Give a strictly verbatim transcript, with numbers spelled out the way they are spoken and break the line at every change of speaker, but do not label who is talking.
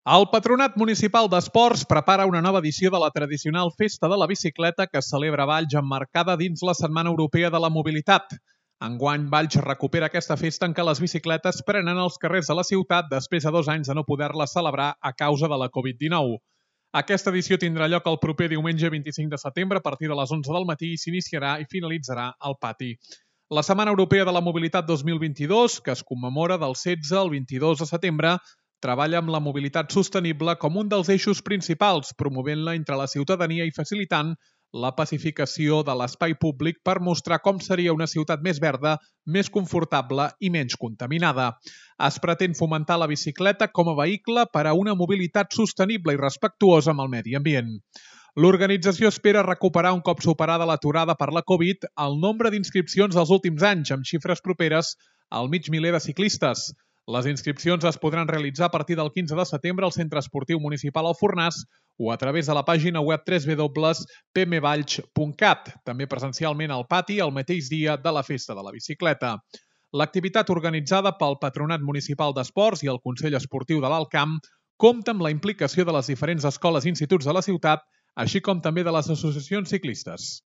El Patronat Municipal d'Esports prepara una nova edició de la tradicional Festa de la Bicicleta que es celebra a Valls emmarcada dins la Setmana Europea de la Mobilitat. Enguany, Valls recupera aquesta festa en què les bicicletes prenen els carrers de la ciutat després de dos anys de no poder-la celebrar a causa de la Covid dinou. Aquesta edició tindrà lloc el proper diumenge vint-i-cinc de setembre a partir de les onze del matí i s'iniciarà i finalitzarà al pati. La Setmana Europea de la Mobilitat dos mil vint-i-dos, que es commemora del setze al vint-i-dos de setembre, treballa amb la mobilitat sostenible com un dels eixos principals, promovent-la entre la ciutadania i facilitant la pacificació de l'espai públic per mostrar com seria una ciutat més verda, més confortable i menys contaminada. Es pretén fomentar la bicicleta com a vehicle per a una mobilitat sostenible i respectuosa amb el medi ambient. L'organització espera recuperar un cop superada l'aturada per la Covid el nombre d'inscripcions dels últims anys, amb xifres properes al mig miler de ciclistes. Les inscripcions es podran realitzar a partir del quinze de setembre al Centre Esportiu Municipal Alfornàs o a través de la pàgina web w w w punt p m valls punt cat, també presencialment al pati el mateix dia de la Festa de la Bicicleta. L'activitat organitzada pel Patronat Municipal d'Esports i el Consell Esportiu de l'Alt Camp compta amb la implicació de les diferents escoles i instituts de la ciutat, així com també de les associacions ciclistes.